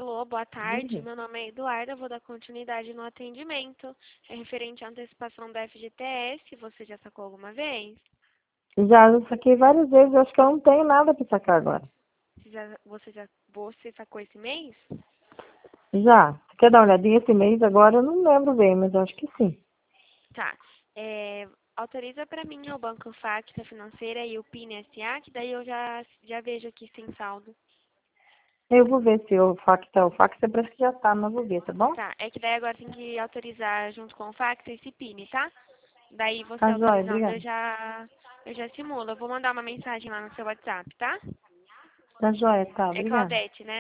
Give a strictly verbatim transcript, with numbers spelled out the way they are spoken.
Alô, boa tarde. Diga. Meu nome é Eduarda, vou dar continuidade no atendimento. É referente à antecipação da F G T S. Você já sacou alguma vez? Já eu saquei várias vezes, acho que eu não tenho nada para sacar agora. Você já, você já você sacou esse mês? Já. Você quer dar uma olhadinha esse mês agora? Eu não lembro bem, mas acho que sim. Tá. É, autoriza para mim o Banco Facta Financeira e o PIN S A, que daí eu já, já vejo aqui sem saldo. Eu vou ver se o fax tá. O fax parece que já tá, mas vou ver, tá bom? Tá, é que daí agora tem que autorizar junto com o Facta esse PIN, tá? Daí você Tá joia, autorizando, eu obrigada. já, eu já simulo. Eu vou mandar uma mensagem lá no seu WhatsApp, tá? Tá joia, tá, É obrigada. Claudete, né?